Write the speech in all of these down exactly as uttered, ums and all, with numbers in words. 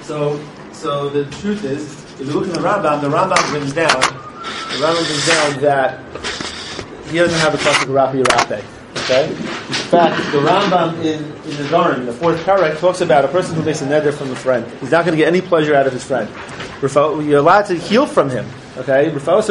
So, so the truth is, if you look at the Rambam, the Rambam brings down, the Rambam brings down that he doesn't have a classic Rapi Rape. Okay? In fact, the Rambam in, in the Zohar, the fourth parak, talks about a person who makes a neder from a friend. He's not going to get any pleasure out of his friend. You're allowed to heal from him. Okay?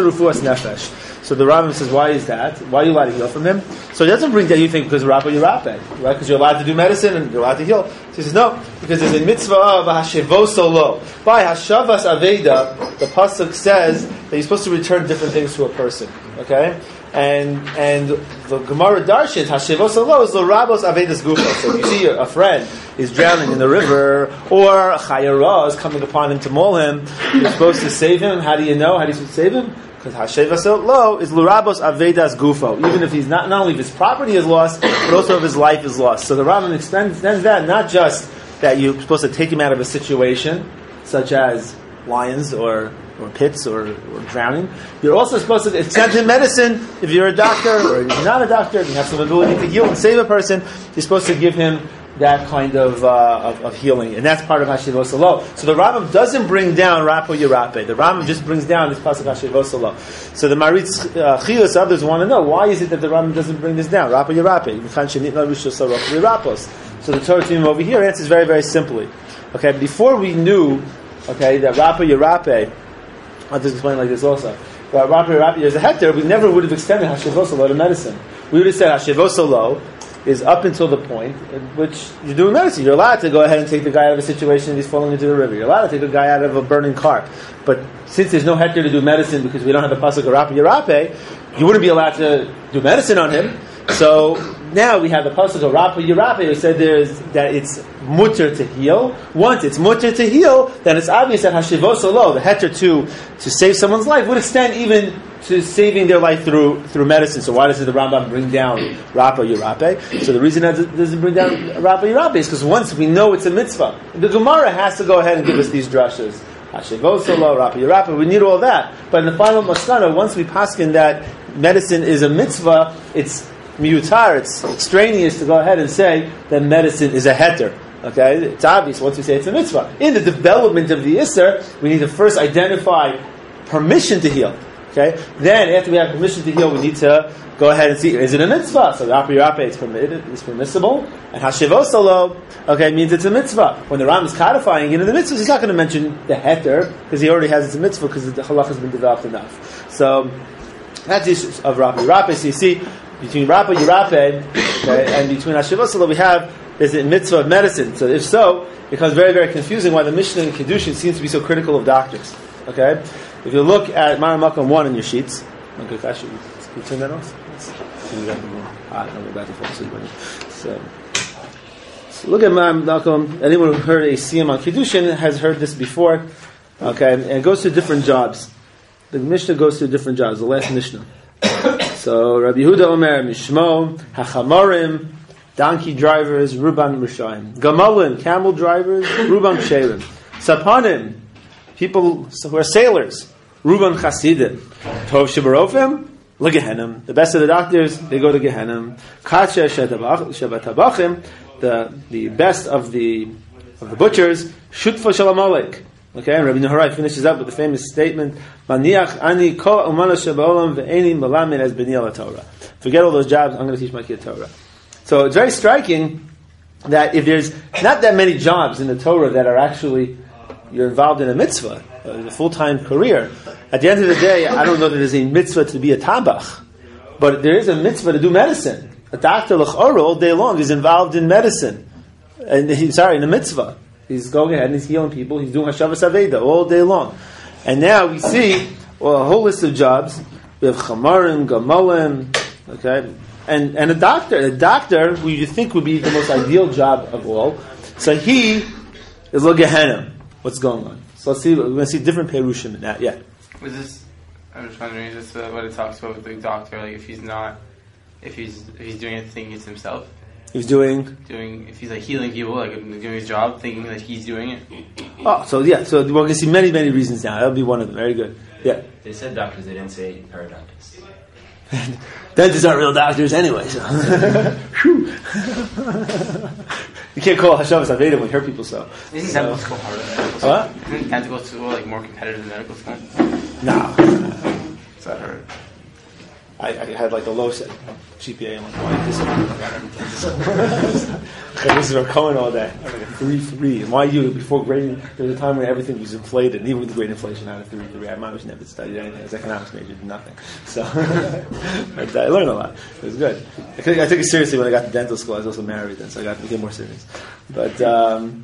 So the Rambam says, why is that? Why are you allowed to heal from him? So it doesn't bring down, you think, because Rapi Rape, right? Because you're allowed to do medicine and you're allowed to heal. So he says, no, because there's a mitzvah of Hashevos Lo. By Hashavas Aveda, the pasuk says that you're supposed to return different things to a person. Okay? And and the Gemara Darshins, Hashevos Lo is L'Rabos Avedas Gufa. So if you see a friend is drowning in the river, or Chayara is coming upon him to maul him, you're supposed to save him. How do you know? How do you save him? Because Hashevos Lo is L'Rabos Avedas Gufo. Even if he's not, not only if his property is lost, but also if his life is lost. So the Rambam extends, extends that, not just that you're supposed to take him out of a situation, such as lions or or pits or, or drowning. You're also supposed to extend him medicine. If you're a doctor or if you're not a doctor, and you have some ability to heal and save a person, you're supposed to give him that kind of, uh, of of healing, and that's part of Hashevos Lo. So the Rambam doesn't bring down Rapo Yerape. The Rambam just brings down this pasuk Hashevos Lo. So the Maritz uh, Chilas, others want to know, why is it that the Rambam doesn't bring this down? Rapo Yerape. So the Torah team over here answers very, very simply. Okay, before we knew, okay, that Rapo Yerape, I'll just explain like this also. But Rapo Yerape, there's a hectare, we never would have extended Hashevos Lo to medicine. We would have said Hashevos Lo is up until the point at which you're doing medicine. You're allowed to go ahead and take the guy out of a situation and he's falling into the river. You're allowed to take the guy out of a burning car. But since there's no hectare to do medicine because we don't have a pasuk of Rapi Yerape, you wouldn't be allowed to do medicine on him. So now we have the pasuk of Rapi Yerape who said there's that it's mutter to heal. Once it's mutter to heal, then it's obvious that Hashevos Lo, the hectare to to save someone's life, would extend even to saving their life through through medicine. So why does the Rambam bring down Rapo Yerape? So the reason that it doesn't bring down Rapo Yerape is because once we know it's a mitzvah, the Gemara has to go ahead and give us these drashas. Hashevos Lo, Rapo Yerape, we need all that. But in the final Maskana, once we paskin that medicine is a mitzvah, it's miutar, it's extraneous to go ahead and say that medicine is a heter. Okay, it's obvious once we say it's a mitzvah. In the development of the Isser, we need to first identify permission to heal. Okay, then after we have permission to heal, we need to go ahead and see, is it a mitzvah? So the Rapi Yerape, it's permitted, it's permissible, and Hashevos Lo, okay, means it's a mitzvah. When the Ram is codifying into the mitzvahs, he's not going to mention the heter because he already has it's a mitzvah because the halach has been developed enough. So that's the issue of Rapi Yerape. So you see, between Rapi Yerape okay, and between Hashevos Lo, we have is a mitzvah of medicine. So if so, it becomes very, very confusing why the Mishnah in Kedushin seems to be so critical of doctors. Okay, if you look at Maram one in your sheets, okay, actually, can you turn that off? Ah, no, we're about to fall asleep. So, so look at Maram. Anyone who heard a siyum on Kedushin has heard this before. Okay, and it goes to different jobs. The Mishnah goes to different jobs. The last Mishnah. So Rabbi Yehuda Omer Mishmo Hachamarim, donkey drivers, Ruban Rishayim, Gamalim, camel drivers, Ruban Ksherim, Sapanim, people who are sailors, Ruban Chasidim, Tov Shibarofim, Legehenim, the best of the doctors, they go to Gehenim, Kacha Shebatabachim, the the best of the of the butchers, Shutfa Shalamalek. Okay, and Rabbi Nehorai finishes up with the famous statement, Maniach ani kol umana shebaolam ve'eni malamin as b'ni ala Torah. Forget all those jobs, I'm going to teach my kid Torah. So it's very striking that if there's not that many jobs in the Torah that are actually, you're involved in a mitzvah, a full-time career, at the end of the day, I don't know that there's a mitzvah to be a tabach, but there is a mitzvah to do medicine. A doctor, l'chora, all day long is involved in medicine. And he, sorry, in a mitzvah. He's going ahead and he's healing people. He's doing Hashavas Aveda all day long. And now we see well, a whole list of jobs. We have Chamarim, Gamalim, okay, and and a doctor. A doctor who you think would be the most ideal job of all. So he is Gehenna. What's going on? So let's see. We're going to see different perushim in that. Yeah. Was this? I'm just wondering. Is this uh, what it talks about with the doctor? Like if he's not, if he's if he's doing it thinking it's himself. He's doing doing if he's like healing people, like doing his job, thinking that he's doing it. Oh, so yeah, so we're going to see many, many reasons now. That'll be one of them. Very good. Yeah. They said doctors. They didn't say paradontists. Dentists aren't real doctors anyway. So. You can't call Hashavas Aveda when you hear people so. Isn't so. dental school harder than medical school? What? Isn't dental school like more competitive than medical school? No. Is that hurt? I, I had like a low set G P A and like, why this one? This is where Cohen all day. I was like a three three. And why you? Before grading, there was a time when everything was inflated, and even with the great inflation, I had a three three. I might have never studied anything. I was economics major, did nothing. So but I learned a lot. It was good. I took, I took it seriously when I got to dental school. I was also married then, so I got to get more serious. But um,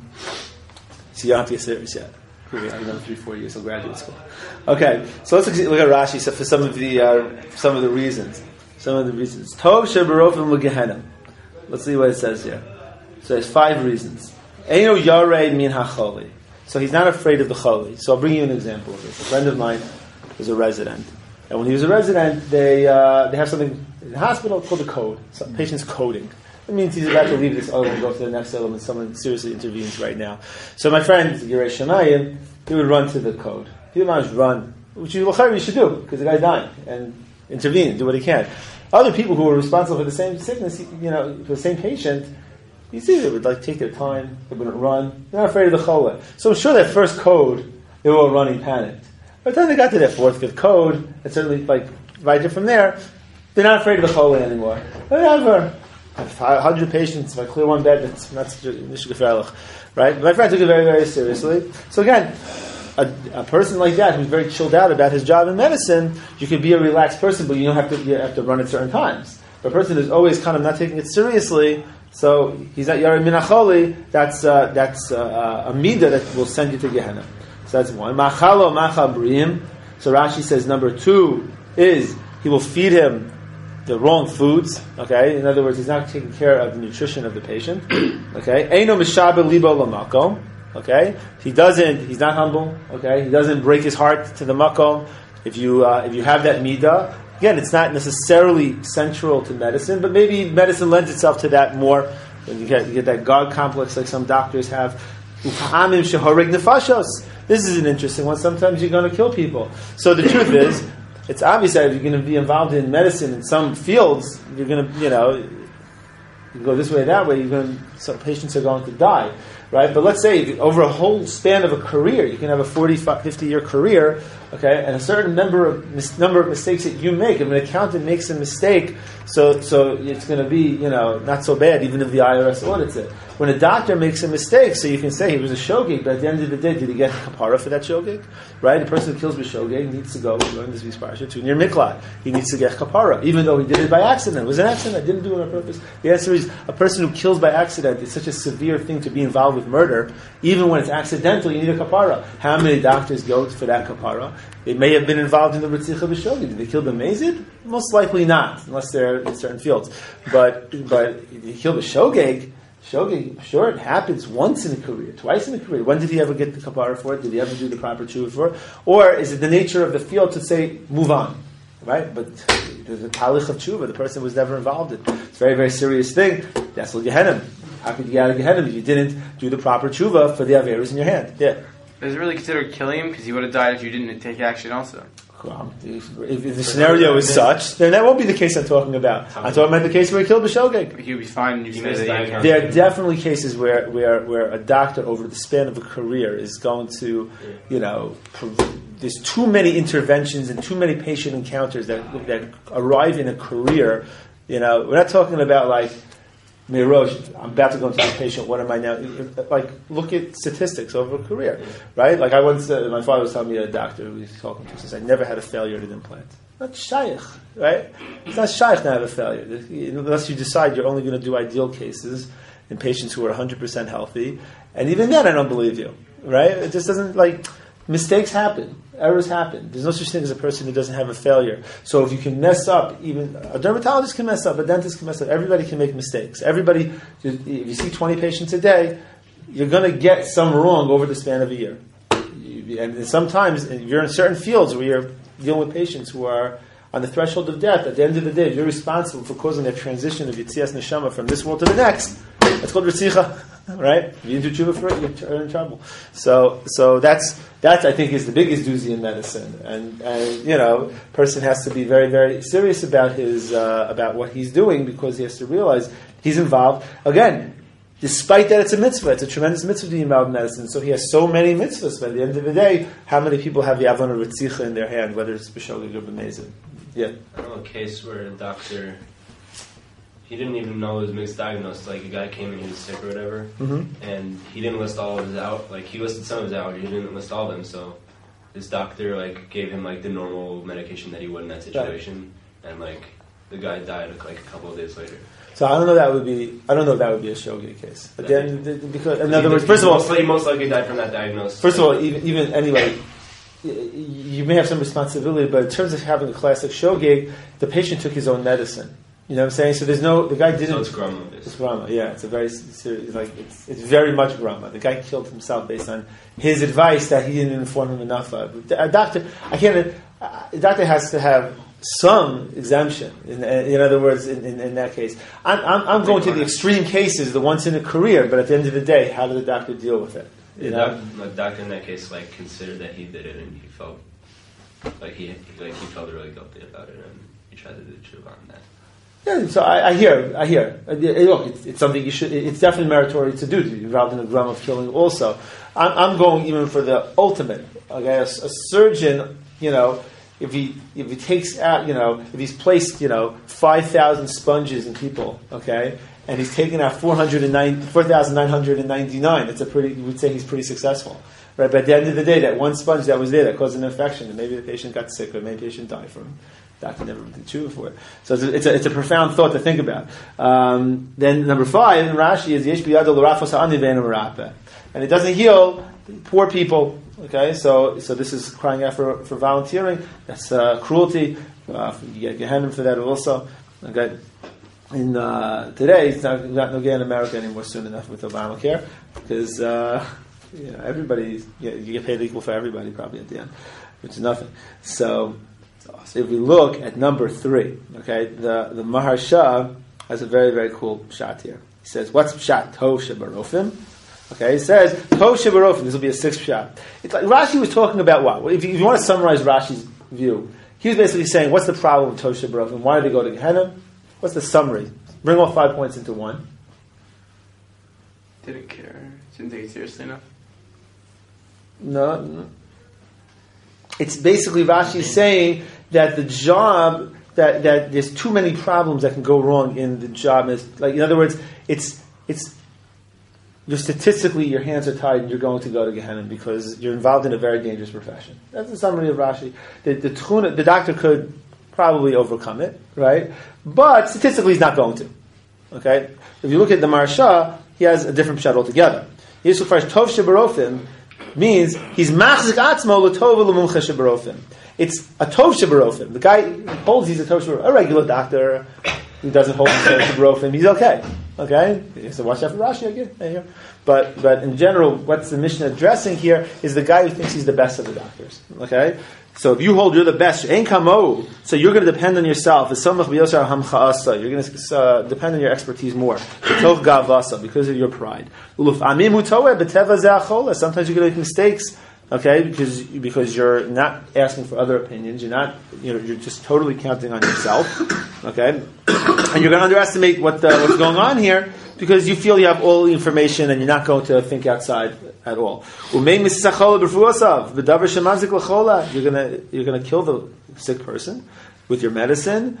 so you don't have to get serious yet. I have another three, four years till graduate school. Okay, so let's look at Rashi. So for some of the uh, some of the reasons, some of the reasons. Tov shebarofim l'gehenim. Let's see what it says here. So there's five reasons. Eino yarei min hacholi. So he's not afraid of the choli. So I'll bring you an example of this. A friend of mine was a resident, and when he was a resident, they uh, they have something in the hospital called the code. So patient's coding. It means he's about to leave this element and go to the next element, and someone seriously intervenes right now. So my friend, Yerei Shemayim, he would run to the code. He would not run, which you, you should do, because the guy's dying, and intervene, do what he can. Other people who are responsible for the same sickness, you know, for the same patient, you see they would like take their time, they wouldn't run, they're not afraid of the chola. So I'm sure that first code, they were all running panicked. By the time they got to their fourth, fifth code, and certainly like right from there, they're not afraid of the chola anymore. Whatever. I have one hundred patients, if I clear one bed, that's not such an issue, right? My friend took it very, very seriously. So again, a, a person like that who's very chilled out about his job in medicine, you could be a relaxed person, but you don't have to you have to run at certain times. But a person who's always kind of not taking it seriously, so he's not Yarei Min HaCholi, that's uh, that's uh, a midah that will send you to Gehenna. So that's one. Machalo Machal Briim. So Rashi says number two is he will feed him the wrong foods, okay? In other words, he's not taking care of the nutrition of the patient, okay? Eino mishaber libo lamakom, okay? He doesn't, he's not humble, okay? He doesn't break his heart to the makom. If you uh, if you have that midah, again, it's not necessarily central to medicine, but maybe medicine lends itself to that more. When you get you get that God complex like some doctors have. U'amim shehorig nefashos. This is an interesting one. Sometimes you're going to kill people. So the truth is, it's obvious that if you're going to be involved in medicine in some fields, you're going to, you know, you go this way or that way, you're going to, some patients are going to die, right? But let's say over a whole span of a career, you can have a forty, fifty year career, okay, and a certain number of mis- number of mistakes that you make. If an accountant makes a mistake, so so it's going to be, you know, not so bad, even if the I R S audits it. When a doctor makes a mistake, so you can say he was a shogeg, but at the end of the day, did he get kapara for that shogeg? Right? The person who kills with shogeg needs to go, we learned this week's parsha, to near miklat. He needs to get kapara, even though he did it by accident. It was an accident. I didn't do it on purpose. The answer is, a person who kills by accident is such a severe thing to be involved with murder. Even when it's accidental, you need a kapara. How many doctors go for that kapara? They may have been involved in the Ritzicha b'shogeg. Did they kill the Mazid? Most likely not, unless they're in certain fields. But but he killed the shogeg. Shogeg, sure, it happens once in a career, twice in a career. When did he ever get the kapara for it? Did he ever do the proper tshuva for it? Or is it the nature of the field to say, move on? Right? But there's a talich of tshuva. The person was never involved in it. It's a very, very serious thing. That's what Gehenim. How could you get out of Gehenim if you didn't do the proper tshuva for the averos in your hand? Yeah. Is it really considered killing him? Because he would have died if you didn't take action also. Well, if, if the scenario is such, then that won't be the case I'm talking about. I'm talking about the case where he killed b'shogeg. He would be fine. You say that there are definitely cases where, where, where a doctor over the span of a career is going to, you know, there's too many interventions and too many patient encounters that that arrive in a career. You know, we're not talking about like, Mirosh, I'm about to go into this patient, what am I now? Like, look at statistics over a career, right? Like, I once, uh, my father was telling me, a doctor who was talking to, says, I never had a failure at an implant. Not shaykh, right? It's not shaykh to have a failure. Unless you decide you're only going to do ideal cases in patients who are one hundred percent healthy. And even then, I don't believe you, right? It just doesn't, like, mistakes happen. Errors happen. There's no such thing as a person who doesn't have a failure. So if you can mess up, even a dermatologist can mess up, a dentist can mess up. Everybody can make mistakes. Everybody, if you see twenty patients a day, you're going to get some wrong over the span of a year. And sometimes, if you're in certain fields where you're dealing with patients who are on the threshold of death, at the end of the day, if you're responsible for causing that transition of Yitzias Neshama from this world to the next, it's called Ritzicha, right? If you didn't do tshuva for it, you're in trouble. So, so that's that. I think is the biggest doozy in medicine, and and you know, person has to be very, very serious about his uh, about what he's doing because he has to realize he's involved. Again, despite that it's a mitzvah, it's a tremendous mitzvah to be involved in medicine. So he has so many mitzvahs, but at the end of the day, how many people have the avon of Ritzicha in their hand, whether it's b'shogeg or b'mezid? Yeah. I know a case where a doctor, he didn't even know it was misdiagnosed. Like a guy came in, he was sick or whatever, Mm-hmm. and he didn't list all of his out. Like he listed some of his allergies, he didn't list all of them. So his doctor like gave him like the normal medication that he would in that situation, right. And like the guy died like a couple of days later. So I don't know that would be I don't know if that would be a shogeg case. But then, because in other words, first of all, he most likely died from that diagnosis. First of all, even even anyway, you may have some responsibility, but in terms of having a classic shogeg, the patient took his own medicine. You know what I'm saying? So there's no the guy didn't. So it's grama. It's grama. Yeah, it's a very serious, like it's it's very much grama. The guy killed himself based on his advice that he didn't inform him enough of. A doctor, I can't. A doctor has to have some exemption. In, in other words, in, in, in that case, I'm, I'm, I'm going to the extreme cases, the once in a career. But at the end of the day, how did the doctor deal with it? You the know, doc, the doctor in that case like considered that he did it, and he felt like he like he felt really guilty about it, and he tried to do the truth on that. Yeah, so I, I hear, I hear. Uh, Look, it's, it's something you should. It's definitely meritorious to do to be involved in a gram of killing. Also, I'm, I'm going even for the ultimate. Okay, a, a surgeon, you know. If he if he takes out, you know, if he's placed, you know, five thousand sponges in people, okay, and he's taken out four hundred and nine four thousand nine hundred and ninety nine, it's a pretty. You would say he's pretty successful, right? But at the end of the day, that one sponge that was there that caused an infection, and maybe the patient got sick, or maybe the patient died from it. Doctor never did chew for it. So it's a, it's a, it's a profound thought to think about. Um, then number five in Rashi is yesh biyado l'rafos ha'ani ve'enu merapeh, and it doesn't heal poor people. Okay, so so this is crying out for, for volunteering. That's uh, cruelty. Uh, you get Gehenna for that also. Okay, in uh, today it's not not no in America anymore soon enough with Obamacare because uh, you know, everybody you, you get paid equal for everybody probably at the end, which is nothing. So, so if we look at number three, okay, the the Maharsha has a very very cool shot here. He says, "What's pshat tov shebarofim?" Okay, it says, Tov shebarofim, this will be a sixth shot. It's like Rashi was talking about what? Well, if, you, if you want to summarize Rashi's view, he was basically saying, what's the problem with Tov shebarofim? Why do they go to Gehenna? What's the summary? Bring all five points into one. Didn't care. Didn't take it seriously enough. No, no. It's basically Rashi saying that the job, that, that there's too many problems that can go wrong in the job. It's, like, in other words, it's it's You're statistically, your hands are tied and you're going to go to Gehenna because you're involved in a very dangerous profession. That's the summary of Rashi. The, the, tchuna, the doctor could probably overcome it, right? But statistically, he's not going to. Okay? If you look at the Maharsha, he has a different pshat altogether. Yisrael first, Tov shebarofim means he's machzik atzmo l'tov l'mumcha shebarofim. It's a Tov shebarofim. The guy holds he's a Tov shebarofim. A regular doctor who doesn't hold himself shebarofim, he's okay. Okay, so watch out for Rashi again. There. But but in general, what's the Mishnah addressing here is the guy who thinks he's the best of the doctors. Okay, so if you hold you're the best, ein kamo, so you're going to depend on yourself. You're going to uh, depend on your expertise more because of your pride. Sometimes you're going to make mistakes. Okay, because because you're not asking for other opinions, you're not, you know, you're just totally counting on yourself. Okay, and you're going to underestimate what the, what's going on here because you feel you have all the information and you're not going to think outside at all. You're going to you're going to kill the sick person with your medicine.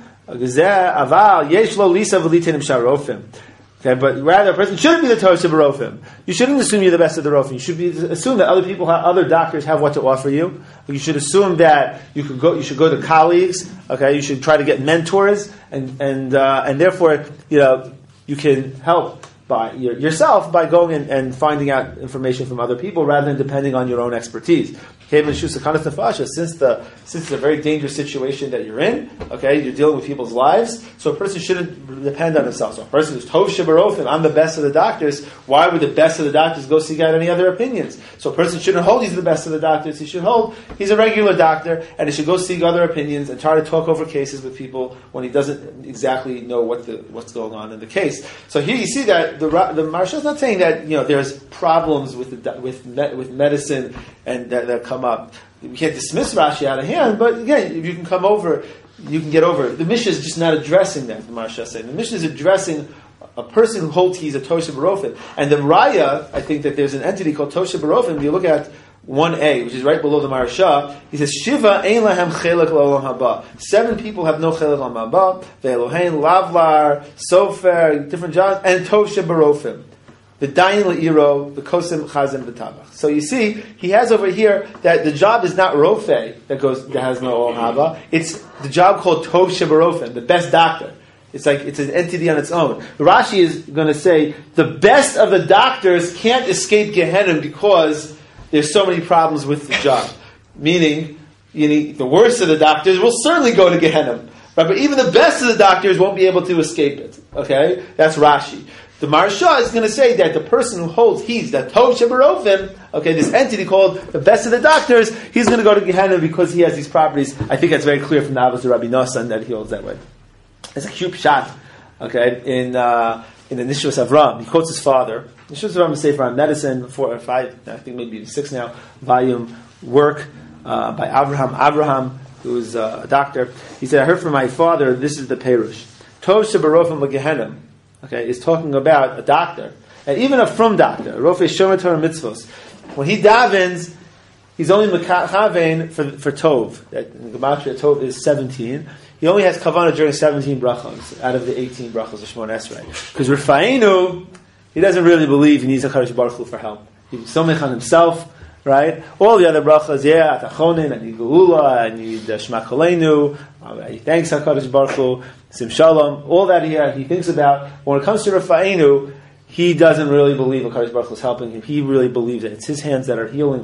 Okay, but rather a person shouldn't be the Torah Shebarofim. You shouldn't assume you're the best of the Rofim. You should be assume that other people, have, other doctors have what to offer you. You should assume that you could go. You should go to colleagues. Okay, you should try to get mentors, and and uh, and therefore, you know, you can help by your, yourself by going and, and finding out information from other people rather than depending on your own expertise. Since the since it's a very dangerous situation that you're in, okay, you're dealing with people's lives, so a person shouldn't depend on himself. So a person who's Tov shebarofim, I'm the best of the doctors, why would the best of the doctors go seek out any other opinions? So a person shouldn't hold he's the best of the doctors, he should hold he's a regular doctor, and he should go seek other opinions and try to talk over cases with people when he doesn't exactly know what the what's going on in the case. So here you see that the the Maharsha is not saying that, you know, there's problems with the, with with medicine and that, that come up. We can't dismiss Rashi out of hand, but again, if you can come over, you can get over it. The Mishnah is just not addressing that, the Maharsha is saying. The Mishnah is addressing a person who holds he's a Tosha Barofim. And the Raya, I think that there's an entity called Tosha Barofim. You look at one A, which is right below the Marasha, he says, Shiva ein lahem chelek la'olam haba. Seven people have no chelek la'olam haba. Ve'elohein, Lavlar, Sofer, different jobs, and Tosha Barofim. The Dayan Le'iro, the Kosim Chazim B'Tabach. So you see, he has over here that the job is not Rofe that goes that has no Olam Haba. It's the job called Tov Shebarofim, the best doctor. It's like it's an entity on its own. Rashi is going to say the best of the doctors can't escape Gehenna because there's so many problems with the job. Meaning, you need, the worst of the doctors will certainly go to Gehenna, right? But even the best of the doctors won't be able to escape it. Okay, that's Rashi. The Maharsha is going to say that the person who holds he's that Tov Shebarofim, okay, this entity called the best of the doctors, he's going to go to Gehenna because he has these properties. I think that's very clear from the Avos of Rabbi Nosson that he holds that way. It's a cute shot, okay, in uh, in the Nishvas Avram. He quotes his father. Nishvas Avram is Sefer on Medicine, four or five, I think maybe six now, volume work uh, by Avraham Avraham, who is uh, a doctor. He said, I heard from my father, this is the Perush. Tov Shebarofim L'Gehenna. Okay, is talking about a doctor, and even a from doctor, Rofei Shomer Torah Mitzvos. When he davens, he's only mekaven for for Tov. That in Gematria Tov is seventeen. He only has kavanah during seventeen brachos out of the eighteen brachos of Shemon Esrei. Because Rifa'inu, he doesn't really believe he needs a Kadosh Baruch Hu for help. He's somech on himself, right? All the other brachos, yeah, Atachonin, I need Geula, I need uh, Shema Koleinu, uh, he thanks HaKadosh Baruch Hu, Sim Shalom, all that he uh, he thinks about. When it comes to Rafa'inu, he doesn't really believe HaKadosh Baruch Hu is helping him. He really believes that it's his hands that are healing,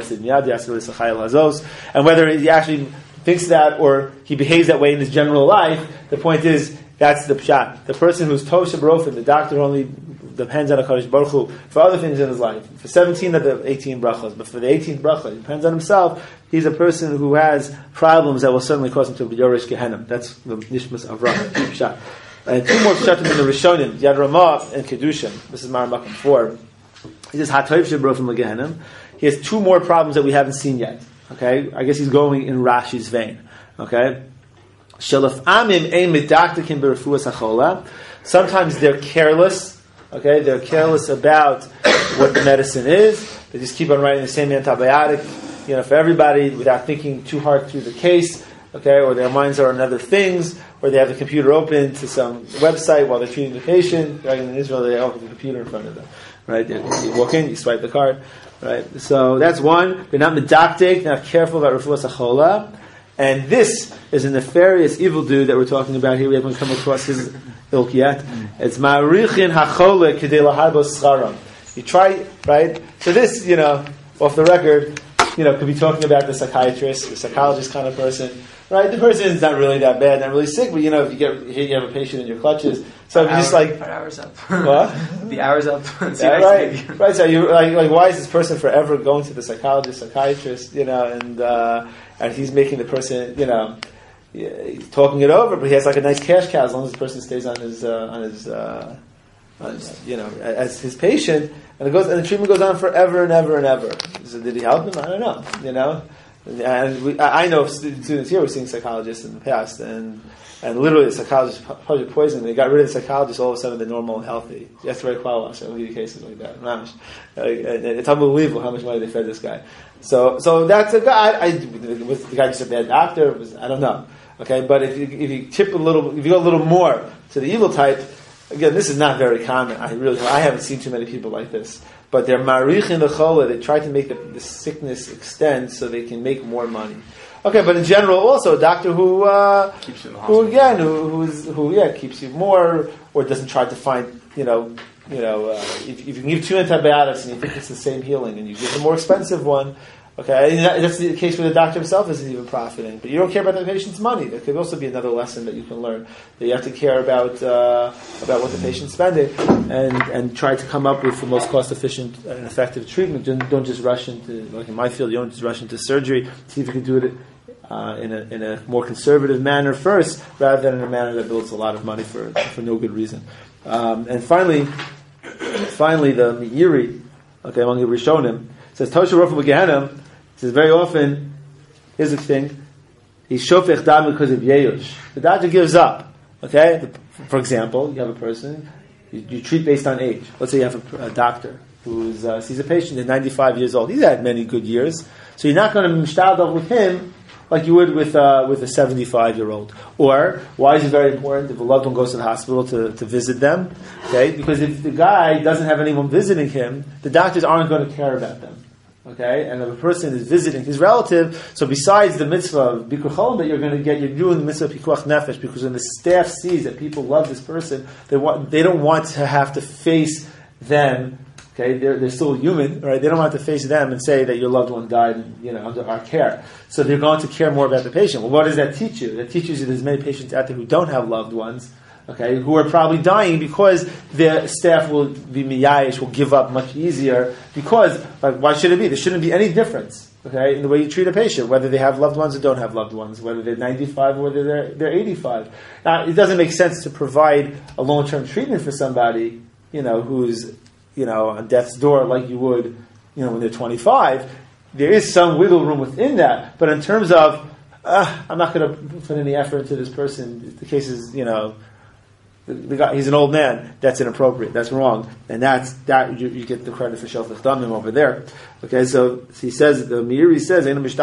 and whether he actually thinks that or he behaves that way in his general life, the point is, that's the pshat. The person who's Tov Shebarofim, the doctor only depends on HaKadosh Baruch Hu for other things in his life. For seventeen of the eighteen brachos, but for the eighteenth bracha, he depends on himself. He's a person who has problems that will certainly cause him to be Yorish Gehenna. That's the Nishmas Avram, pshat. And two more pshatim in the Rishonim, Yad Ramah and Kedushin. This is Maram four. He says, HaTov Shebarofim L'Gehenna. He has two more problems that we haven't seen yet. Okay? I guess he's going in Rashi's vein. Okay? Sometimes they're careless. Okay, they're careless about what the medicine is. They just keep on writing the same antibiotic, you know, for everybody without thinking too hard through the case. Okay, or their minds are on other things, or they have the computer open to some website while they're treating the patient. Right? In Israel, they open the computer in front of them. Right? You walk in, you swipe the card. Right? So that's one. They're not medactic, they're not careful about refuah sachola. And this is a nefarious evil dude that we're talking about here. We haven't come across his ilk yet. It's ma'arichin hachole kedei laharbos scharam. You try, right? So this, you know, off the record, you know, could be talking about the psychiatrist, the psychologist kind of person, right? The person is not really that bad, not really sick, but you know, if you get here, you have a patient in your clutches. So if you just like, the hour's up. What? The hour's up. Yeah, right, right. So you like, like, why is this person forever going to the psychologist, psychiatrist, you know, and uh, and he's making the person, you know, he's talking it over, but he has like a nice cash cow as long as the person stays on his uh, on his, uh, on his, you know, as his patient, and it goes, and the treatment goes on forever and ever and ever. So did he help him? I don't know, you know. And we, I know students here were seeing psychologists in the past, and and literally the psychologist probably poisoned. They got rid of the psychologist, all of a sudden they're normal and healthy. That's very qualified. I'll give you cases like that. It's unbelievable how much money they fed this guy. So so that's a guy. I, was the guy just a bad doctor? Was, I don't know. Okay, but if you, if you tip a little, if you go a little more to the evil type, again, this is not very common. I really, I haven't seen too many people like this. But they're marichin the chola. They try to make the, the sickness extend so they can make more money. Okay, but in general, also a doctor who, uh, keeps you in the who again, who, who's, who, yeah, keeps you more, or doesn't try to find, you know, you know, uh, if, if you can give two antibiotics and you think it's the same healing, and you give the more expensive one. Okay, and that, that's the case where the doctor himself isn't even profiting, but you don't care about the patient's money. There could also be another lesson that you can learn, that you have to care about uh, about what the patient's spending, and and try to come up with the most cost efficient and effective treatment. Don't, don't just rush into, like in my field, you don't just rush into surgery. See if you can do it uh, in a in a more conservative manner first, rather than in a manner that builds a lot of money for for no good reason. Um, and finally, finally the Meiri, okay, among the Rishonim, says Tosha Rofim Gehenna. It says very often, here's the thing, he's shofech dam because of yeyush. The doctor gives up. Okay? For example, you have a person, You, you treat based on age. Let's say you have a, a doctor who uh, sees a patient at ninety-five years old. He's had many good years, so you're not going to mishtadel with him like you would with uh, with a seventy-five-year-old. Or, why is it very important if a loved one goes to the hospital to, to visit them? Okay, because if the guy doesn't have anyone visiting him, the doctors aren't going to care about them. Okay, and if a person is visiting his relative, so besides the mitzvah of Bikur Cholim that you're going to get, you're doing the mitzvah of Pikuach Nefesh, because when the staff sees that people love this person, they want they don't want to have to face them. Okay, they're they're still human, right? They don't want to face them and say that your loved one died, you know, under our care. So they're going to care more about the patient. Well, what does that teach you? That teaches you there's many patients out there who don't have loved ones, okay, who are probably dying because their staff will be miyayish, will give up much easier. Because, like, why should it be? There shouldn't be any difference, okay, in the way you treat a patient, whether they have loved ones or don't have loved ones, whether they're ninety-five or whether they're they're eighty-five. Now, it doesn't make sense to provide a long-term treatment for somebody, you know, who's you know, on death's door like you would, you know, when they're twenty-five. There is some wiggle room within that, but in terms of, uh, I'm not going to put any effort into this person, the case is, you know, the, the guy, he's an old man, that's inappropriate, that's wrong, and that's, that, you, you get the credit for Shelf Lechdamim over there. Okay, so he says, the Meiri says,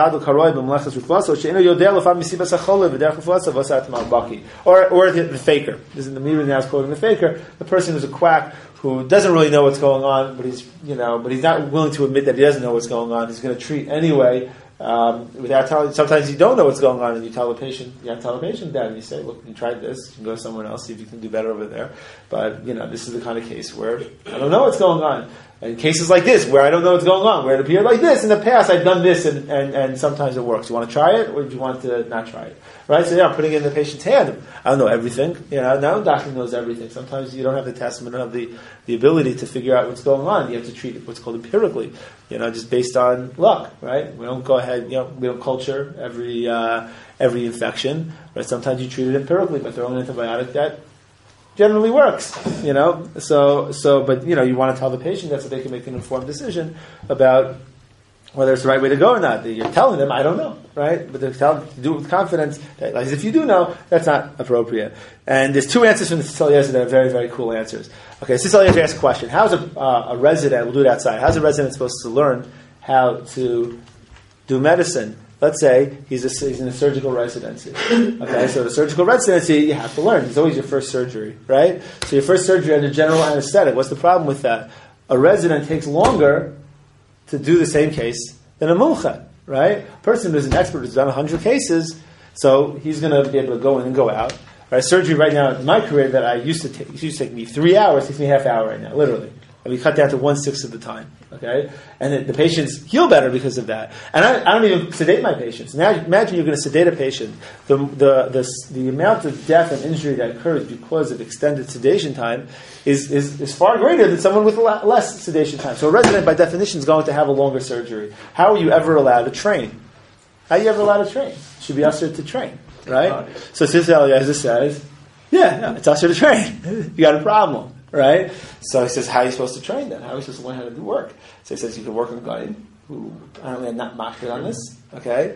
or, or the, the faker. This is the Meiri now is quoting the faker, the person who's a quack, who doesn't really know what's going on, but he's, you know, but he's not willing to admit that he doesn't know what's going on. He's going to treat anyway, um, without telling. Sometimes you don't know what's going on, and you tell the patient, you have to tell the patient that, and you say, "Look, you tried this. You can go somewhere else, see if you can do better over there." But you know, this is the kind of case where I don't know what's going on. In cases like this, where I don't know what's going on, where it appeared like this in the past, I've done this, and, and, and sometimes it works. You want to try it, or do you want to not try it? Right? So yeah, I'm putting it in the patient's hand. I don't know everything. You know, no doctor knows everything. Sometimes you don't have the testament, you don't have the, the ability to figure out what's going on. You have to treat it what's called empirically. You know, just based on luck. Right? We don't go ahead. You know, we don't culture every uh, every infection. Right? Sometimes you treat it empirically by throwing an antibiotic that generally works, you know. So, so, but you know, you want to tell the patient that so they can make an informed decision about whether it's the right way to go or not. You're telling them, I don't know, right? But they're telling to do it with confidence. That, like, if you do know, that's not appropriate. And there's two answers from the Tzitz Eliezer that are very, very cool answers. Okay, Tzitz Eliezer asks a question: how's a, uh, a resident? We'll do it outside. How's a resident supposed to learn how to do medicine? Let's say he's, a, he's in a surgical residency. Okay, so the surgical residency, you have to learn. It's always your first surgery, right? So your first surgery under general anesthetic. What's the problem with that? A resident takes longer to do the same case than a mumcha, right? A person who's an expert who's done one hundred cases, so he's going to be able to go in and go out. Right? Surgery right now in my career that I used to take, it used to take me three hours, takes me a half hour right now, literally. And we cut down to one-sixth of the time, okay? And the, the patients heal better because of that. And I, I don't even sedate my patients. Now, imagine you're going to sedate a patient. The, the, the, the amount of death and injury that occurs because of extended sedation time is, is, is far greater than someone with a lot less sedation time. So a resident, by definition, is going to have a longer surgery. How are you ever allowed to train? How are you ever allowed to train? Should be ushered to train, right? So Tzitz Eliezer says, yeah, no, it's ushered to train. You got a problem. Right? So he says, how are you supposed to train then? How are you supposed to learn how to do work? So he says, you can work on a guy who, apparently I'm not mocked on this, okay?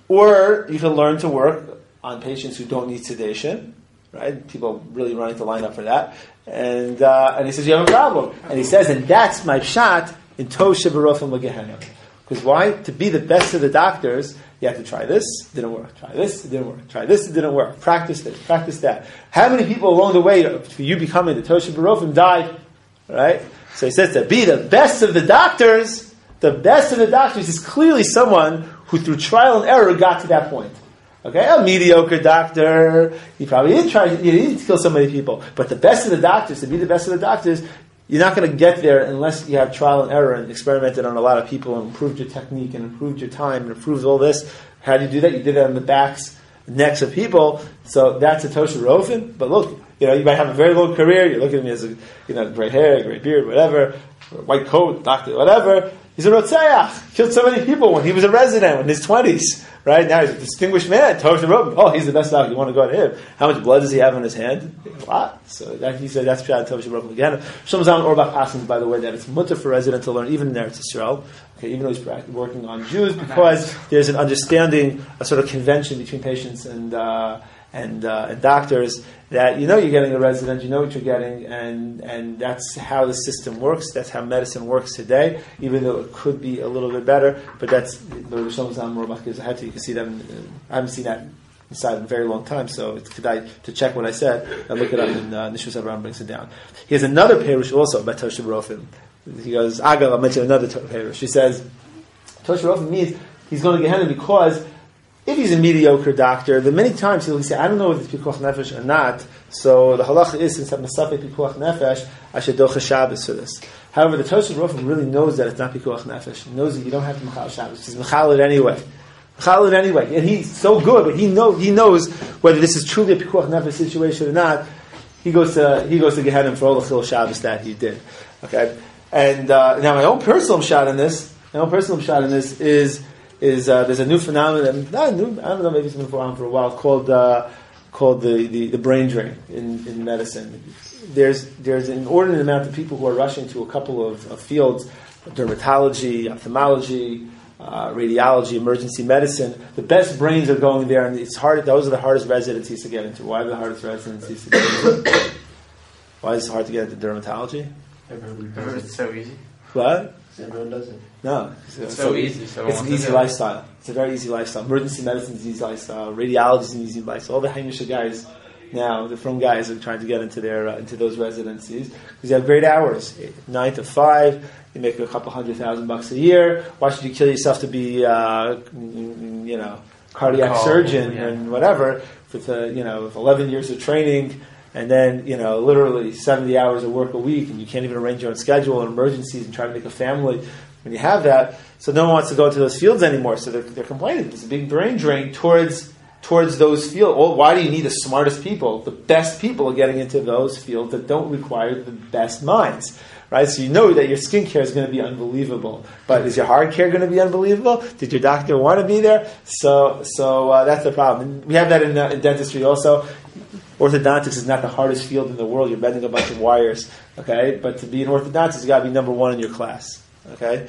Or you can learn to work on patients who don't need sedation, right? People really running to line up for that. And uh, and he says, you have a problem. And he says, and that's my shot in Tov Shebarofim L'Gehenna. Because why? To be the best of the doctors, you have to try this, didn't work. Try this, it didn't work. Try this, it didn't work. Practice this, practice that. How many people along the way for you becoming the Tov Shebarofim died? Right? So he says to be the best of the doctors, the best of the doctors is clearly someone who through trial and error got to that point. Okay? A mediocre doctor, he probably didn't try, he didn't kill so many people. But the best of the doctors, to be the best of the doctors, you're not going to get there unless you have trial and error and experimented on a lot of people and improved your technique and improved your time and improved all this. How do you do that? You did that on the backs, necks of people. So that's a Tov Shebarofim. But look, you know, you might have a very long career. You're looking at me as a, you know, gray hair, gray beard, whatever, white coat, doctor, whatever. He's a Rotzeach. Killed so many people when he was a resident in his twenties. Right? Now he's a distinguished man. Tov Shebarofim. Oh, he's the best doctor. You want to go to him. How much blood does he have in his hand? A lot. So that, he said that's Pshat Tov Shebarofim again. Shlomo Zalman Auerbach asks, by the way, that it's mutter for resident to learn even in Eretz Yisrael. Okay, even though he's working on Jews, because there's an understanding, a sort of convention between patients and uh, and, uh, and doctors, that you know you're getting a resident, you know what you're getting, and and that's how the system works. That's how medicine works today, even though it could be a little bit better. But that's the Rishon Zalman Auerbach gives a head to. You can see that. In, I haven't seen that inside in a very long time, so it's good I, to check what I said and look it up. And uh, Nishus Abraham brings it down. He has another perush also about Tosha Barofim. He goes, Agav, I'll mention another perush. He says Tosha Barofim means he's going to Gehenna because if he's a mediocre doctor, then many times he'll say, I don't know if it's Pikuach Nefesh or not, so the halacha is, since I'm Mesafek Pikuach Nefesh, I should docha Shabbos for this. However, the Tosha Barofim really knows that it's not Pikuach Nefesh. He knows that you don't have to Mechal Shabbos. He's Mechal it anyway. Mechal it anyway. And he's so good, but he, know, he knows whether this is truly a Pikuach Nefesh situation or not. He goes to, he goes to Gehenna for all the Chil Shabbos that he did. Okay? And uh, now my own personal shot in this, my own personal shot in this is, is uh, there's a new phenomenon, not new, I don't know, maybe it's been around for a while, called uh, called the, the, the brain drain in, in medicine. There's there's an inordinate amount of people who are rushing to a couple of, of fields, dermatology, ophthalmology, uh, radiology, emergency medicine. The best brains are going there, and it's hard. Those are the hardest residencies to get into. Why are the hardest residencies to get into? Why is it hard to get into dermatology? It's so easy. What? Everyone does it. No. It's so, so easy. So it's an easy lifestyle. It's a very easy lifestyle. Emergency medicine is an easy lifestyle. Radiology is an easy lifestyle. All the Haimisha guys now, the from guys are trying to get into their uh, into those residencies because you have great hours, nine to five. You make a couple hundred thousand bucks a year. Why should you kill yourself to be, uh, you know, cardiac oh, surgeon yeah. and whatever with uh, you know with eleven years of training? And then, you know, literally seventy hours of work a week, and you can't even arrange your own schedule and emergencies and try to make a family when you have that. So no one wants to go into those fields anymore. So they're, they're complaining. There's a big brain drain towards towards those fields. Well, why do you need the smartest people? The best people are getting into those fields that don't require the best minds. Right? So you know that your skincare is going to be unbelievable. But is your hard care going to be unbelievable? Did your doctor want to be there? So so uh, that's the problem. And we have that in, uh, in dentistry also. Orthodontics is not the hardest field in the world. You're bending a bunch of wires, okay? But to be an orthodontist, you got to be number one in your class, okay?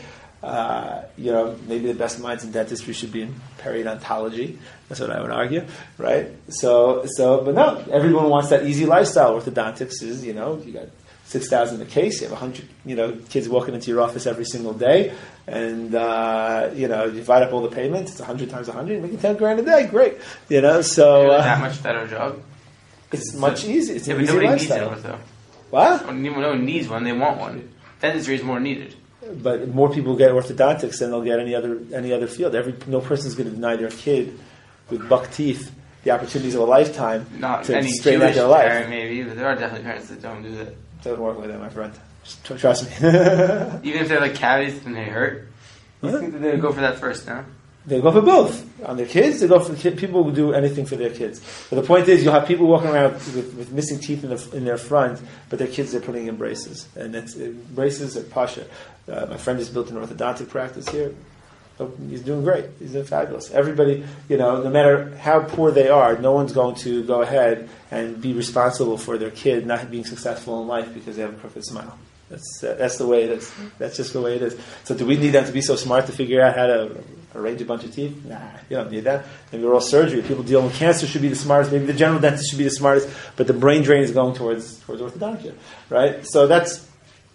Uh, you know, maybe the best minds in dentistry should be in periodontology. That's what I would argue, right? So, so, but no, everyone wants that easy lifestyle. Orthodontics is, you know, you got six thousand a case. You have a hundred, you know, kids walking into your office every single day, and uh, you know, you divide up all the payments. It's a hundred times a hundred. You're making ten grand a day. Great, you know. So uh, that much better job. It's, it's much easier. It's yeah, an but easy nobody lifestyle. needs it, though. What? No one needs one. They want one. Dentistry is more needed. But more people get orthodontics than they'll get any other any other field. Every no person's going to deny their kid with buck teeth the opportunities of a lifetime Not to any straighten out Jewish their life. parent, maybe, but there are definitely parents that don't do that. It doesn't work like that, my friend. Just tr- trust me. Even if they're like cavities and they hurt, you Huh? think that they would go for that first, no? They go for both. On their kids, they go for the kid. People will do anything for their kids. But the point is, you'll have people walking around with, with missing teeth in, the, in their front, but their kids are putting in braces. And that's, uh, braces are pasha. Uh, my friend just built an orthodontic practice here. Oh, he's doing great. He's doing fabulous. Everybody, you know, no matter how poor they are, no one's going to go ahead and be responsible for their kid not being successful in life because they have a crooked smile. That's uh, that's the way it is. That's just the way it is. So do we need them to be so smart to figure out how to arrange a bunch of teeth? Nah, you don't need that. Maybe oral surgery. People dealing with cancer should be the smartest. Maybe the general dentist should be the smartest. But the brain drain is going towards towards orthodontia, right? So that's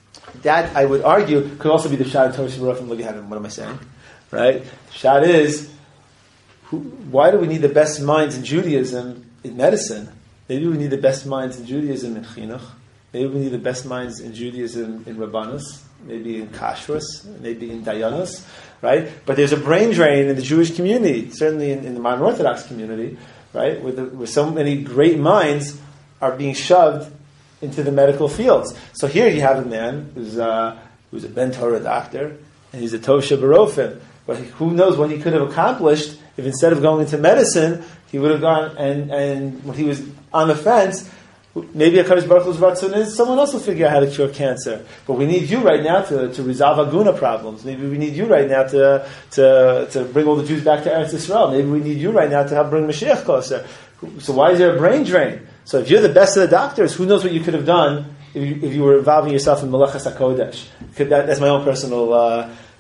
that. I would argue could also be the shot of Tosha Barofim. Look at him. What am I saying? Right? Shot is who, why do we need the best minds in Judaism in medicine? Maybe we need the best minds in Judaism in chinuch. Maybe we need the best minds in Judaism in Rabbanus, maybe in Kashrus, maybe in Dayanos, right? But there's a brain drain in the Jewish community, certainly in, in the modern Orthodox community, right? Where, the, where so many great minds are being shoved into the medical fields. So here you have a man who's, uh, who's a Ben Torah doctor, and he's a Tosha Barofim. But who knows what he could have accomplished if instead of going into medicine, he would have gone and, and when he was on the fence, maybe a Kadosh Baruch Hu's Ratzon is someone else will figure out how to cure cancer. But we need you right now to, to resolve Aguna problems. Maybe we need you right now to, to, to bring all the Jews back to Eretz Yisrael. Maybe we need you right now to help bring Mashiach closer. So why is there a brain drain? So if you're the best of the doctors, who knows what you could have done if you, if you were involving yourself in Melechas HaKodesh? Could that, that's my own personal uh,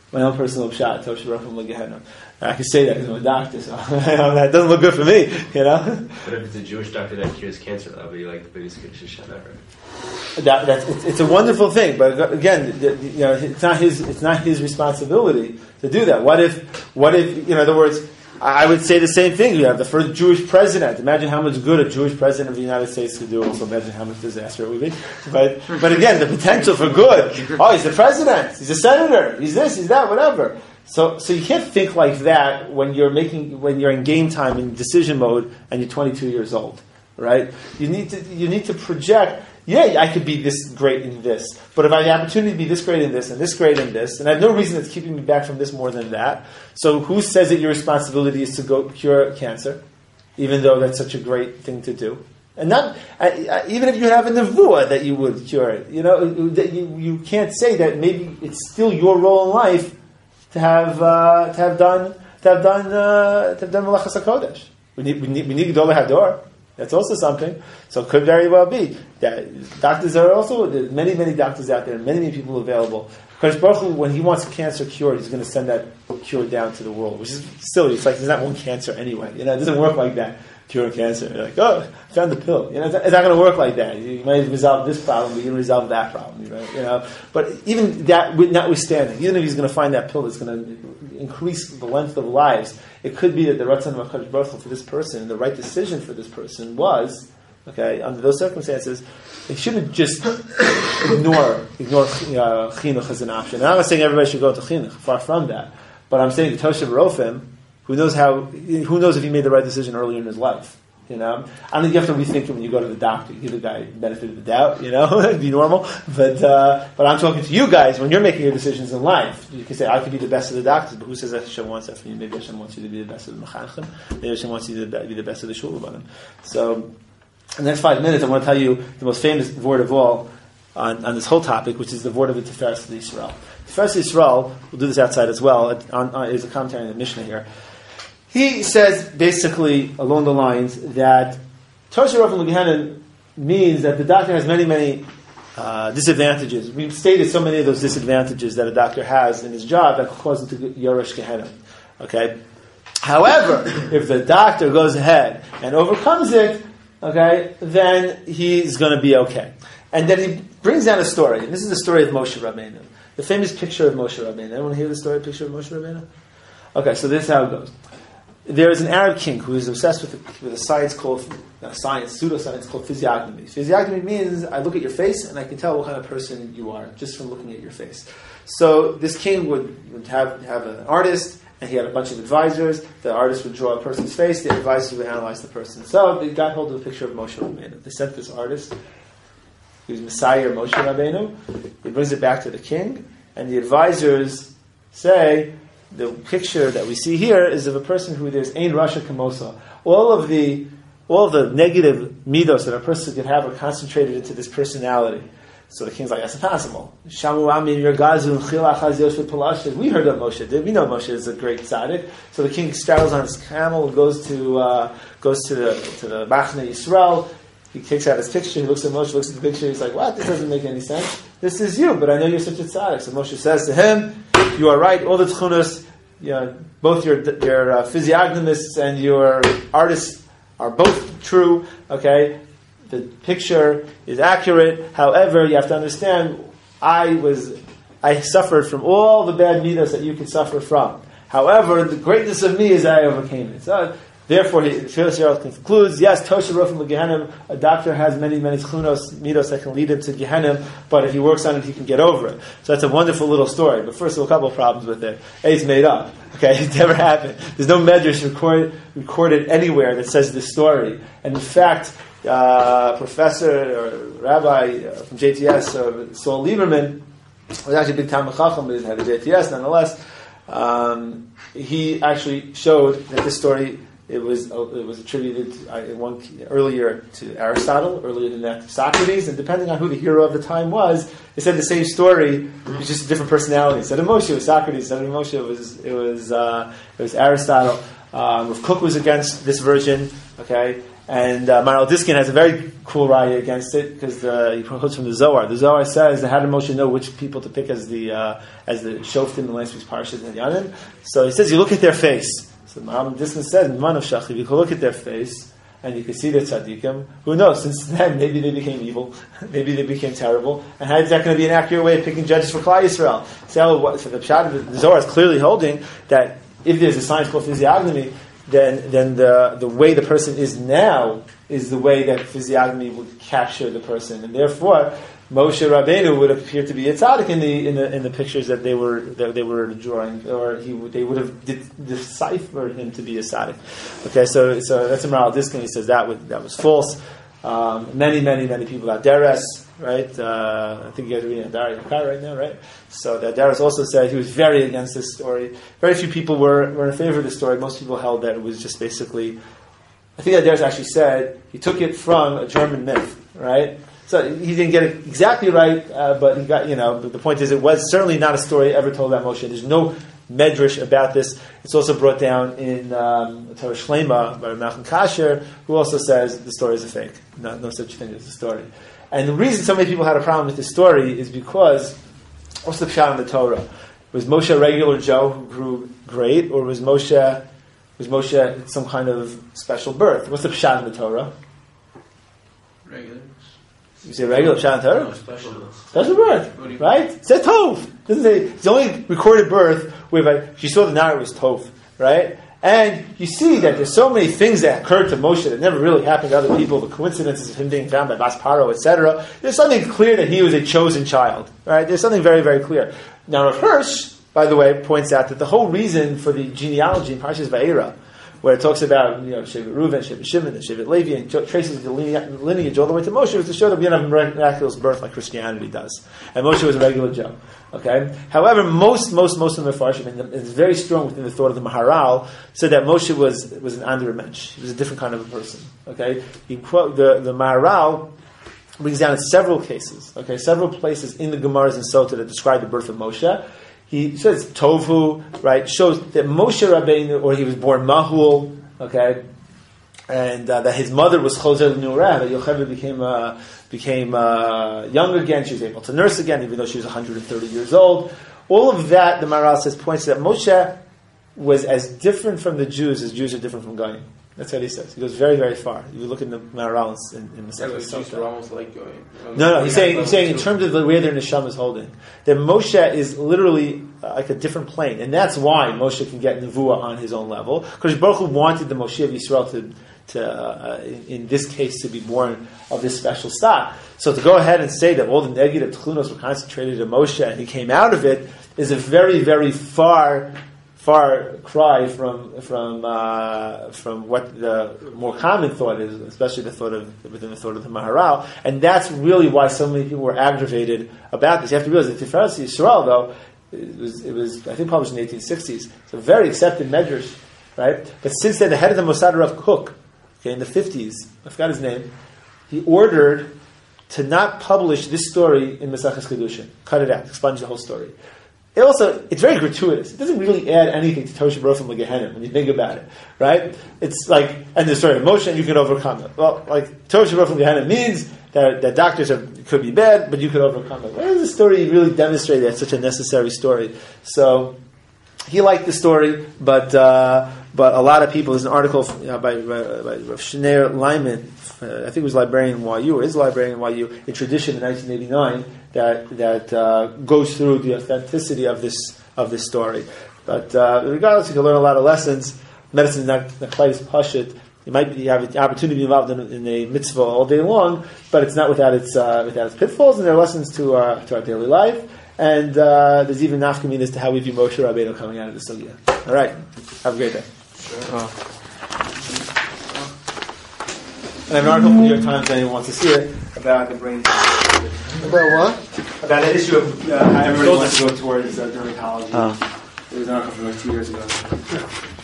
My own personal pshat, Tosha Rofim L'Gehenna. I can say that because I'm a doctor, so that doesn't look good for me, you know? But if it's a Jewish doctor that cures cancer, that would be like the biggest Kiddush ever. That, that's, it's, it's a wonderful thing, but again, you know, it's not his, it's not his responsibility to do that. What if, what if, you know, in other words, I would say the same thing. You have the first Jewish president. Imagine how much good a Jewish president of the United States could do. Also imagine how much disaster it would be. But, but again, the potential for good. Oh, he's the president. He's a senator. He's this, he's that, whatever. So, so you can't think like that when you're making, when you're in game time, in decision mode, and you're twenty-two years old, right? You need to, you need to project, yeah, I could be this great in this, but if I have the opportunity to be this great in this, and this great in this, and I have no reason that's keeping me back from this more than that, so who says that your responsibility is to go cure cancer, even though that's such a great thing to do? And not, I, I, even if you have a nevuah that you would cure it, you know, that you, you can't say that maybe it's still your role in life to have uh, to have done to have done uh, to have done Melachas HaKodesh. We need we need we need Gedolei Hador. That's also something. So it could very well be that doctors are also there's many many doctors out there, many many people available. Kadosh Baruch Hu, when he wants cancer cured, he's going to send that cure down to the world, which is silly. It's like there's not one cancer anyway. You know, it doesn't work like that. Cure cancer. You're like, oh, I found the pill. You know, it's not, not going to work like that. You might resolve this problem, but you can resolve that problem. Right? You know, but even that, notwithstanding, even if he's going to find that pill that's going to increase the length of lives, it could be that the Ratzon of HaKadosh Baruch Hu for this person, the right decision for this person was, okay, under those circumstances, they shouldn't just ignore ignore uh, chinuch as an option. And I'm not saying everybody should go to chinuch. Far from that. But I'm saying the Tosha Rofim, who knows how? Who knows if he made the right decision earlier in his life? You know, I don't think you have to rethink it when you go to the doctor. You give the guy the benefit of the doubt. You know, it'd be normal. But uh, but I'm talking to you guys when you're making your decisions in life. You can say I could be the best of the doctors, but who says Hashem wants that from you? Maybe Hashem wants you to be the best of the mechanchim. Maybe Hashem wants you to be the best of the shulabanim. So, in the next five minutes, I want to tell you the most famous word of all on, on this whole topic, which is the word of the Tiferes Yisrael. Tiferes Yisrael, we'll do this outside as well. On, on, is a commentary on the Mishnah here. He says basically along the lines that Tosha Rofim L'Gehenna means that the doctor has many, many uh, disadvantages. We've stated so many of those disadvantages that a doctor has in his job that could cause him to Yoresh Gehenna. Okay? However, if the doctor goes ahead and overcomes it, okay, then he's going to be okay. And then he brings down a story. And this is the story of Moshe Rabbeinu. The famous picture of Moshe Rabbeinu. Anyone hear the story, picture of Moshe Rabbeinu? Okay, so this is how it goes. There is an Arab king who is obsessed with a, with a science called, not science, pseudoscience called physiognomy. Physiognomy means I look at your face and I can tell what kind of person you are just from looking at your face. So this king would, would have, have an artist, and he had a bunch of advisors. The artist would draw a person's face, the advisors would analyze the person. So they got hold of a picture of Moshe Rabbeinu. They sent this artist, he was Messiah Moshe Rabbeinu. He brings it back to the king, and the advisors say, the picture that we see here is of a person who there's Ein Rasha Kamosa. All of the all of the negative midos that a person could have are concentrated into this personality. So the king's like, that's impossible. Shamu Ami Yergazu Chil Achaz Yoshua Palashes. We heard of Moshe. Did we know Moshe is a great tzaddik? So the king straddles on his camel, goes to uh, goes to the to the Machne Yisrael. He takes out his picture. He looks at Moshe, looks at the picture. He's like, what? This doesn't make any sense. This is you, but I know you're such a tzaddik. So Moshe says to him, you are right. All the tchunos, you know, both your your uh, physiognomists and your artists are both true. Okay, the picture is accurate. However, you have to understand, I was, I suffered from all the bad midas that you could suffer from. However, the greatness of me is that I overcame it. So, therefore, he concludes, yes, Tosha Rofim L'Gehenna, a doctor has many, many tchunos, midos that can lead him to Gehenna, but if he works on it, he can get over it. So that's a wonderful little story. But first of all, a couple of problems with it. A, it's made up. Okay, it never happened. There's no medrash recorded, recorded anywhere that says this story. And in fact, uh, professor or rabbi uh, from J T S, uh, Saul Lieberman, was actually a big Talmid Chacham, but he didn't have a J T S nonetheless. Um, he actually showed that this story, it was uh, it was attributed uh, one earlier to Aristotle, earlier than that to Socrates, and depending on who the hero of the time was, it said the same story, it was just a different personality. Instead of Moshe, it was Socrates. Instead of Moshe, it was it was uh, it was Aristotle. Um, Rav Kook was against this version, okay, And uh, Maral Diskin has a very cool raya against it because uh, he quotes from the Zohar. The Zohar says that how did Moshe know which people to pick as the uh, as the shoftim in the last week's parashas and Yanim? So he says you look at their face. So Maral Diskin says, "Manav Shachli, you can look at their face and you can see their tzaddikim. Who knows? Since then, maybe they became evil, maybe they became terrible. And how is that going to be an accurate way of picking judges for Klal Yisrael? So, what, so the Pshat of the Zohar is clearly holding that if there's a science called physiognomy, then then the the way the person is now is the way that physiognomy would capture the person, and therefore Moshe Rabbeinu would appear to be a tzaddik in the in the in the pictures that they were that they were drawing, or he would, they would have de- deciphered him to be a tzaddik. Okay, so so that's a Maral Diskin. He says that was that was false. Um, many many many people out Deres, right? Uh, I think you guys are reading Adar Yakar right now, right? So that Deres also said he was very against this story. Very few people were, were in favor of this story. Most people held that it was just basically. I think that Deres actually said he took it from a German myth, right? So he didn't get it exactly right, uh, but he got, you know, but the point is it was certainly not a story ever told about Moshe. There's no medrash about this. It's also brought down in um, Torah Shlema by Malcolm Kasher, who also says the story is a fake. No, no such thing as a story. And the reason so many people had a problem with this story is because, what's the pshat in the Torah? Was Moshe a regular Joe who grew great, or was Moshe was Moshe some kind of special birth? What's the pshat in the Torah? Regular. You say regular pshat in the Torah? No, special birth. Special birth, right? It says Tov. Doesn't say it's the only recorded birth where she saw the narrative was Tov, right? And you see that there's so many things that occurred to Moshe that never really happened to other people, the coincidences of him being found by Bas Paro, et cetera. There's something clear that he was a chosen child, right? There's something very, very clear. Now, Rav Hirsch, by the way, points out that the whole reason for the genealogy in Parshas Va'era, where it talks about, you know, Shevet Reuven, Shevet Shimon, and Shevet Levi, and traces the lineage all the way to Moshe, was to show that we don't have a miraculous birth like Christianity does. And Moshe was a regular Joe. Okay? However, most, most, most of the Mefarshim, and it's very strong within the thought of the Maharal, said that Moshe was was an under mensch. He was a different kind of a person. Okay? He quote, the, the Maharal brings down in several cases, okay, several places in the Gemaras and Sota that describe the birth of Moshe. He says Tovu, right, shows that Moshe Rabbeinu, or he was born Mahul, okay, and uh, that his mother was Choser Nurah, that Yocheved became uh, became uh, young again, she was able to nurse again, even though she was one hundred thirty years old. All of that, the Maharal says, points to that Moshe was as different from the Jews as Jews are different from Goyim. That's what he says. He goes very, very far. You look in the Maharal in, in the Yeah, the Jews were almost like Goyim. No, no, he's saying, he's saying in terms of the way their neshama is holding, that Moshe is literally uh, like a different plane, and that's why Moshe can get nevuah on his own level. Because Baruch Hu wanted the Moshe of Yisrael to, to uh, in, in this case, to be born of this special stock. So to go ahead and say that all the negative tchunos were concentrated in Moshe and he came out of it is a very, very far. Far cry from from uh, from what the more common thought is, especially the thought of within the thought of the Maharal, and that's really why so many people were aggravated about this. You have to realize that Tiferes Yisrael, though, it was, it was I think published in the eighteen sixties. It's a very accepted medrash, right? But since then, the head of the Mossad Rav Kook, okay, in the fifties, I forgot his name, he ordered to not publish this story in Maseches Kedushin, cut it out, expunge the whole story. It also, it's very gratuitous. It doesn't really add anything to Torah Shabbat from Gehenna when you think about it, right? It's like, and the story of Moshe, and you can overcome it. Well, like Torah Shabbat from Gehenna means that, that doctors are, could be bad, but you could overcome it. Where does the story really demonstrate that it's such a necessary story? So he liked the story, but uh, but a lot of people. There's an article uh, by, by, by Rav Shneur Lyman, uh, I think it was librarian in Y U, or is librarian in Y U, in Tradition in nineteen eighty-nine, that that uh, goes through the authenticity of this of this story. But uh, regardless, you can learn a lot of lessons. Medicine is not, not quite as pashut. You might be, have an opportunity to be involved in, in a mitzvah all day long, but it's not without its uh, without its pitfalls, and there are lessons to our to our daily life. And uh, there's even nafkamin as to how we view Moshe Rabbeinu coming out of the sugya. All right, have a great day. Sure. Oh. And I have an article from the New York Times, if anyone wants to see it, about the brain. About what? About that issue of uh, how everybody wants to go towards uh, dermatology. Oh. There was an article from like two years ago.